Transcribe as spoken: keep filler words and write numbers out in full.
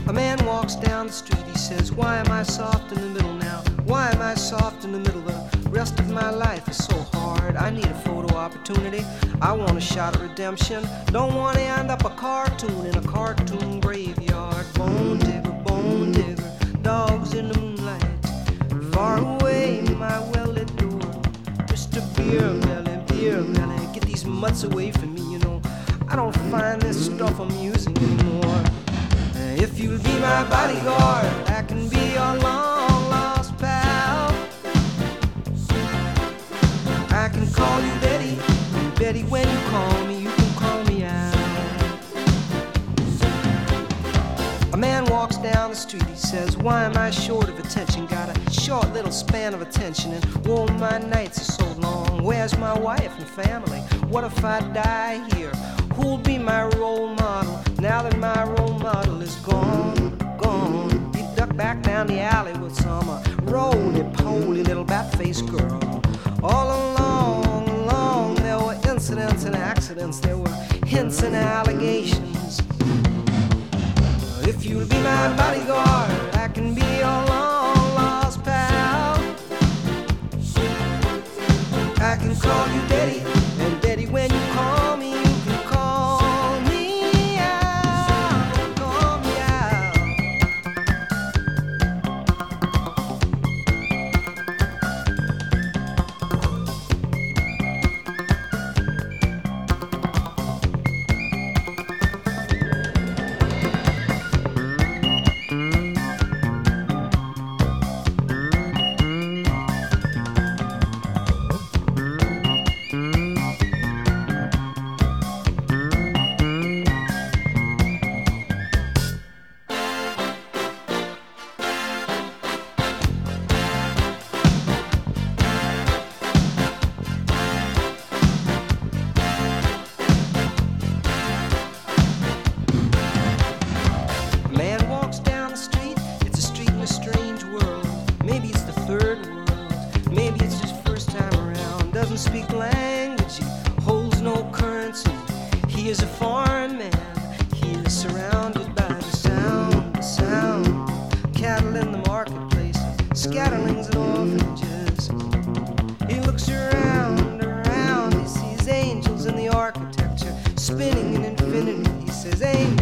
A man walks down the street, he says, why am I soft in the middle now? Why am I soft in the middle? The rest of my life is so hard. I need a photo opportunity. I want a shot at redemption. Don't want to end up a cartoon in a cartoon graveyard. Bone digger, bone digger, dogs in the moonlight. Far away, my well-lit door. Mister Beer Belly, Beer Belly, get these mutts away from me, you know. I don't find this stuff amusing anymore. If you'll be my bodyguard, I can be your long-lost pal. I can call you Betty, and Betty, when you call me, you can call me out. A man walks down the street, he says, why am I short of attention? Got a short little span of attention, and whoa, my nights are so long. Where's my wife and family? What if I die here? Who'll be my role model now that my role model is gone, gone? He ducked back down the alley with some uh, roly-poly little bat-faced girl. All along, along, there were incidents and accidents. There were hints and allegations. If you'll be my bodyguard, I can be your long-lost pal. I can call you Daddy, and Daddy, when you call me, you can call me out, call me out. Speak language, he holds no currency. He is a foreign man. He is surrounded by the sound, the sound. Cattle in the marketplace, scatterlings and orphanages. He looks around, around. He sees angels in the architecture, spinning in infinity. He says, "Angels."